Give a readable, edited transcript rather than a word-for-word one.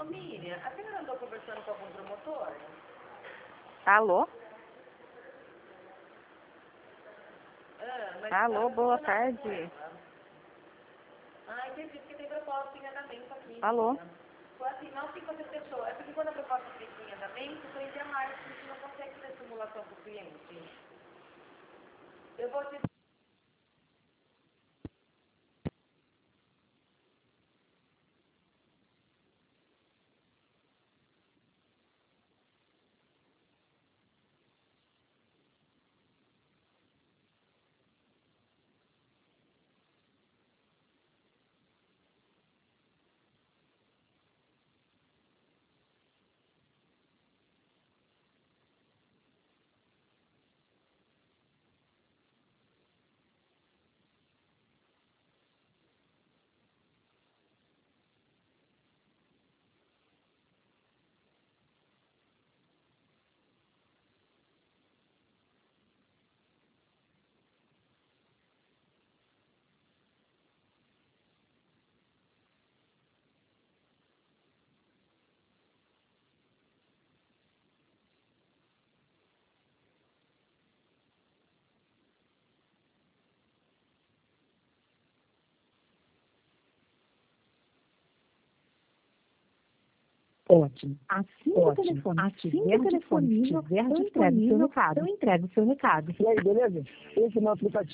Miriam, a senhora andou conversando com algum promotor? Alô? Mas Alô, boa tarde. entendi, porque tem proposta em andamento aqui. Alô? Foi assim, não que você fechou. É porque quando a proposta fica em andamento, foi em março, a gente não consegue fazer simulação para o cliente. Eu vou te... Ótimo. Assim que o telefone estiver disponível, eu entrego o seu recado. E aí, beleza? Esse é o meu aplicativo.